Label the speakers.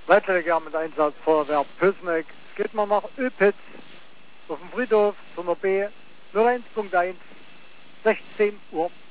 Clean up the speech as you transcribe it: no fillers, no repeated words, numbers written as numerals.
Speaker 1: Leitstelle mit Einsatz Feuerwehr Pösneck. Es geht mal nach Öpitz auf dem Friedhof, Zimmer B, 01.1, 16 Uhr.